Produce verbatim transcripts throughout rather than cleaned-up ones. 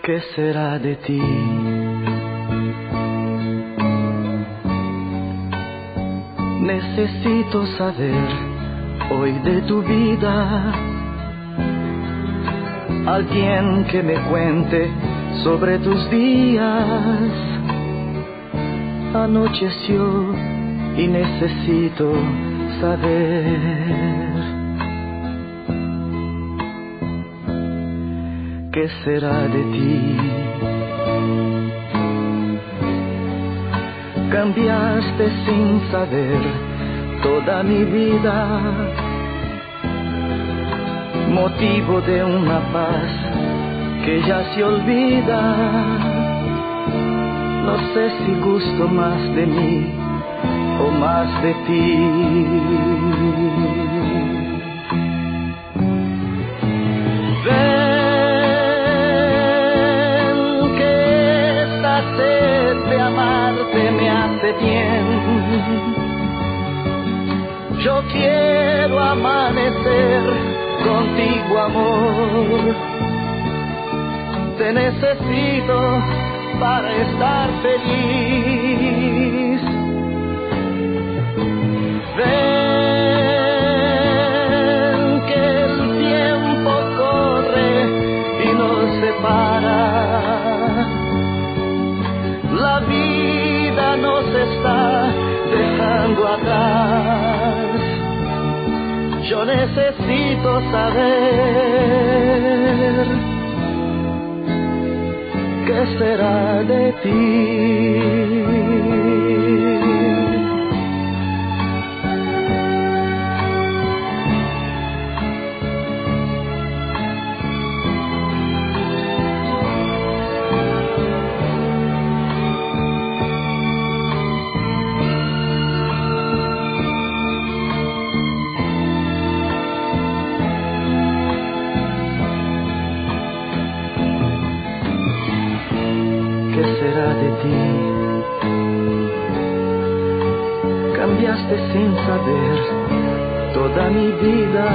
¿Qué será de ti? Necesito saber hoy de tu vida, alguien que me cuente sobre tus días. Anocheció y necesito saber qué será de ti. Cambiaste sin saber toda mi vida, motivo de una paz que ya se olvida. No sé si gusto más de mí o más de ti. Me hace bien. Yo quiero amanecer contigo, amor. Te necesito para estar feliz. Ven que el tiempo corre y nos separa. La vida nos está dejando atrás. Yo necesito saber qué será de ti. ¿Qué será de ti? Cambiaste sin saber toda mi vida,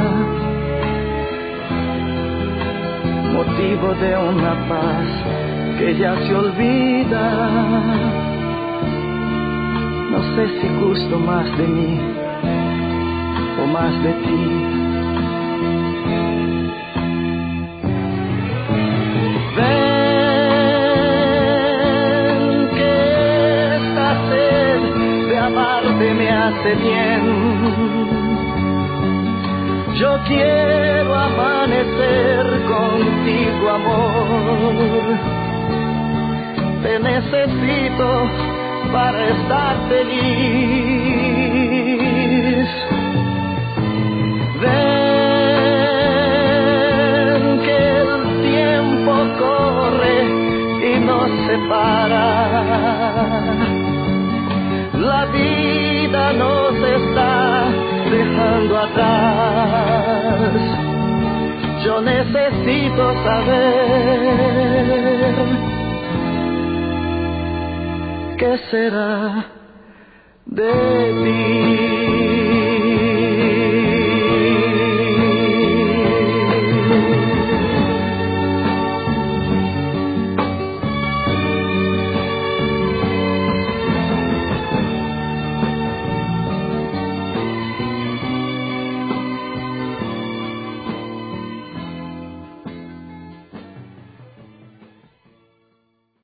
motivo de una paz que ya se olvida. No sé si gusto más de mí o más de ti. Me hace bien. Yo quiero amanecer contigo, amor. Te necesito para estar feliz. Ven que el tiempo corre y nos separa. La vida nos está dejando atrás. Yo necesito saber qué será de ti.